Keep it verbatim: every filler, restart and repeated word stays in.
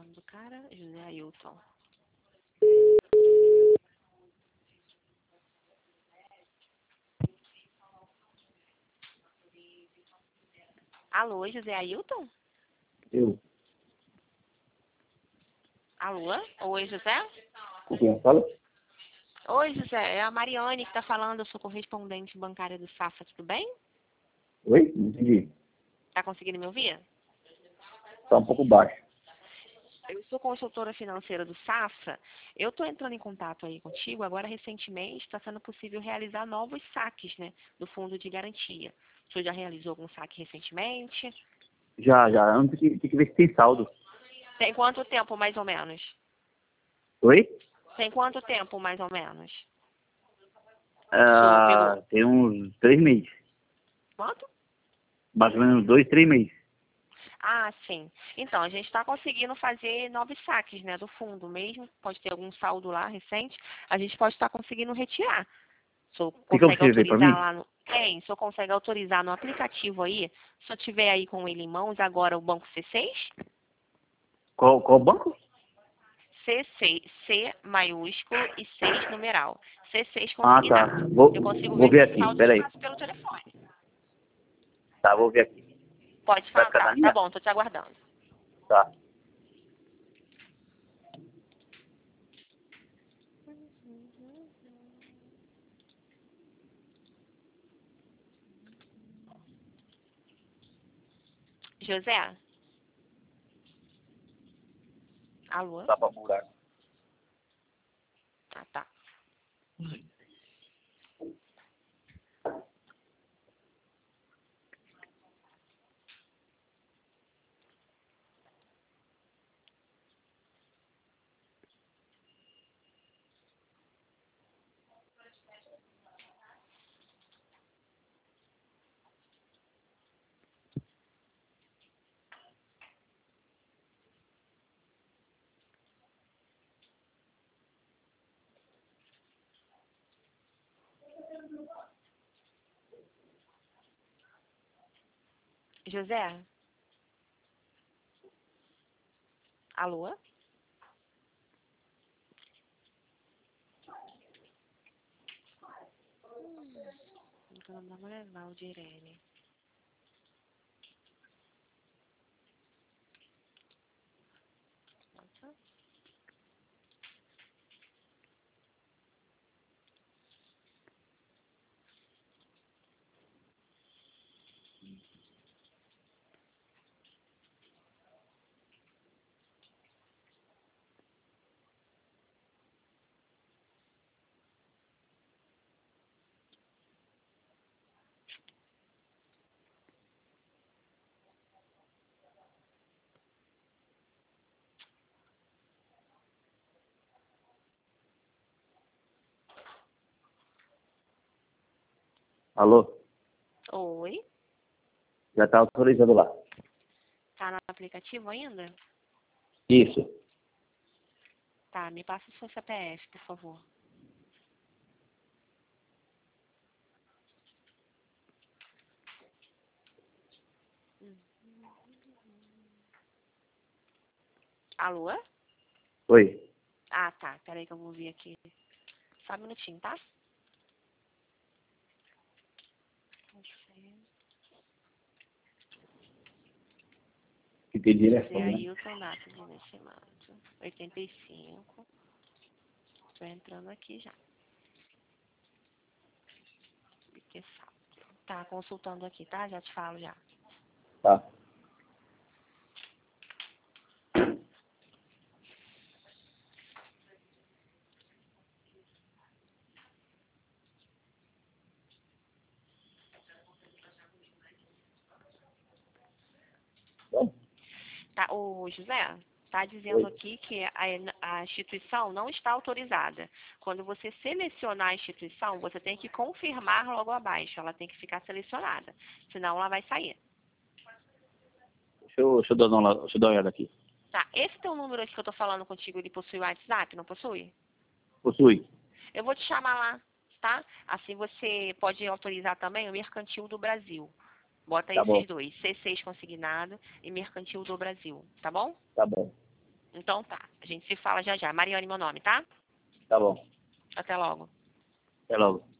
nome do cara? José Ailton. Alô, José Ailton? Eu. Alô? Oi, José? Com quem fala? Oi, José. É a Mariane que está falando. Eu sou correspondente bancária do Safra. Tudo bem? Oi? Não entendi. Tá conseguindo me ouvir? Tá um pouco baixo. Eu sou consultora financeira do Safra. Eu estou entrando em contato aí contigo. Agora, recentemente, está sendo possível realizar novos saques, né, do fundo de garantia. Você já realizou algum saque recentemente? Já, já. Antes tem que, tem que ver se tem saldo. Tem quanto tempo, mais ou menos? Oi? Tem quanto tempo, mais ou menos? Sou Ah, pelo... tem uns três meses. Quanto? Mais ou menos dois, três meses. Ah, sim. Então, a gente está conseguindo fazer novos saques, né, do fundo mesmo. Pode ter algum saldo lá recente. A gente pode estar conseguindo retirar. O senhor Tem como consegue você ver pra autorizar mim? lá no... Tem, o senhor consegue autorizar no aplicativo aí. Se eu tiver aí com ele em mãos, agora o banco C seis. Qual, qual banco? C seis, C maiúsculo e seis numeral. C seis Ah, tá. consignado. Vou, Eu consigo vou ver ver esse aqui. saldo e Pera te aí. passo pelo telefone. Tá, vou ver aqui. Pode Vai falar? ficar na Tá, tá linha? bom, tô te aguardando. Tá. José? Alô? Tá pra buraco. Ah, tá. José? Alô? Então, vamos levar o Direne. Nossa. Alô? Oi? Já tá autorizando lá. Tá no aplicativo ainda? Isso. Tá, me passa o seu C P F, por favor. Alô? Oi. Ah, tá. Peraí que eu vou ver aqui. Só um minutinho, tá? Que tem José direção, né? Ailton, data de nascimento. oitenta e cinco. Tô entrando aqui já. Que salto. Tá, consultando aqui, tá? Já te falo já. Tá. Bom, Tá, ô José, tá dizendo oi. aqui que a, a instituição não está autorizada. Quando você selecionar a instituição, você tem que confirmar logo abaixo. Ela tem que ficar selecionada. Senão ela vai sair. Deixa eu, deixa eu, dar, uma, deixa eu dar uma olhada aqui. Tá, esse teu número aqui que eu tô falando contigo, ele possui WhatsApp, não possui? Possui. Eu vou te chamar lá, tá? Assim você pode autorizar também o Mercantil do Brasil. Bota Tá bom. esses dois, C seis consignado e Mercantil do Brasil, tá bom? Tá bom. Então tá, a gente se fala já já. Mariane, meu nome, tá? Tá bom. Até logo. Até logo.